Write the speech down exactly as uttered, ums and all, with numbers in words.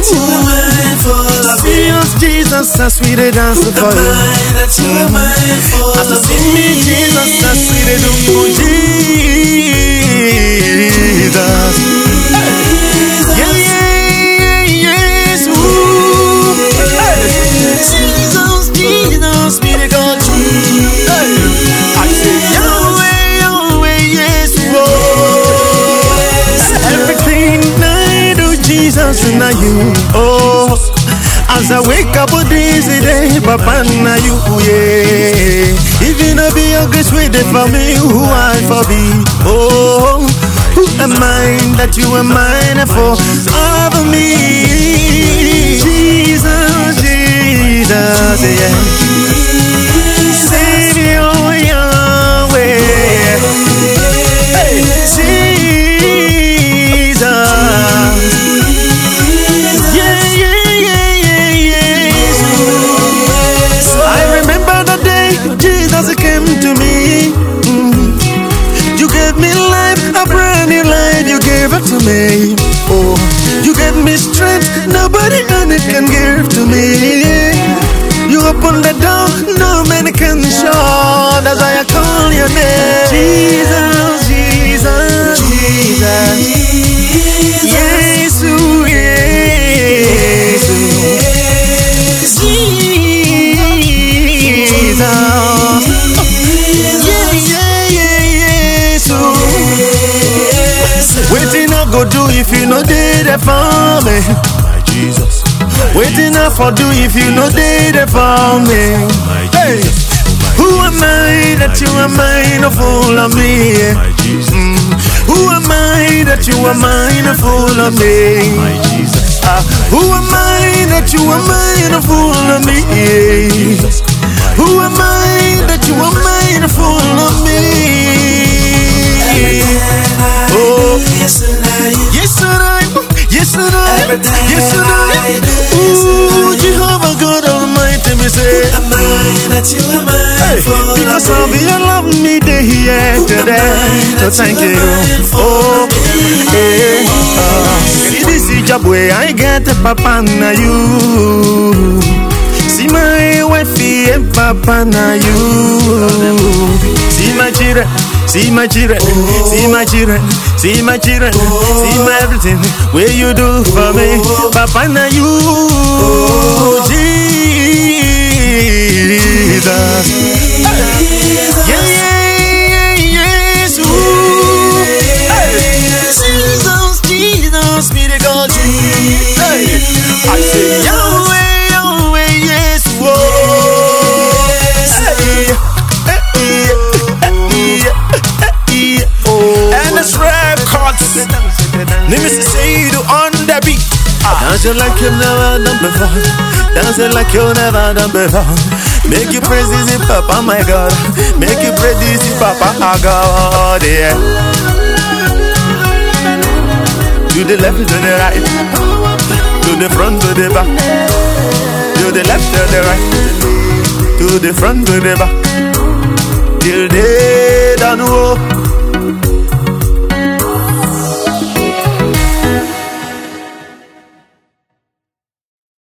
you are mindful of me. Jesus, I sweeter dance for you. That you are mindful of me. See me, Jesus, I sweeter do for Jesus. Yeah, yeah, yes, ooh. Jesus, Jesus, me the God. I say Yahweh, Yahweh, yes, oh. Everything I do, Jesus, and you, oh. As I wake up on this day, Papa, na you, yeah. If you no be your grace waiting for me, who I for be? Oh, who am I that you are mindful of me? Jesus, Jesus, yeah. Savior, Yahweh. Hey, Jesus. Yeah, yeah, yeah, yeah, yeah. I remember the day Jesus came to me. Mm. You gave me life, a brand new life. You gave it to me. Oh, you gave me strength. Nobody on it can give to me. You open the door, no man can shut. That's why I call your name. Jesus, Jesus, Jesus. Yes, ooh, yes, Jesus. Yeah, yeah, yeah, yes, ooh. Waiting I go do if you know they there for me. My Jesus. Waiting I for do if you know they there for me. Hey, who am I that you are mindful of me? My Jesus. Mm. Who am I that you are mindful of me? My Jesus. Uh, who am I that you are mindful of me? Who am I that you are mindful of me? Oh, yes, and I, yes, and I, yes, and I, yes, and I. Ooh, Jehovah God Almighty, me say, am I that you are mindful because of of your love me day here today. So thank you. Oh, hey, uh, this is job where I get a papa na you. See my wifey and papa na you. See my children, see my children, see my children, see my children, see my everything. Where you do for me, papa na you. Jesus. Yeah, yeah, yes, ooh. Hey. Jesus, Jesus, me the God. Hey. I say Yahweh, Yahweh, yes, whoa. Hey. Hey, hey, hey, oh. And it's records. Let me say you on the beat. Dance it like you've never done before. Dance it like you've never done before. Make you praise this Papa, my God. Make you praise this Papa, our God, yeah. To the left, to the right, to the front, to the back, to the left, to the right, to the front, to the back. Till they don't know.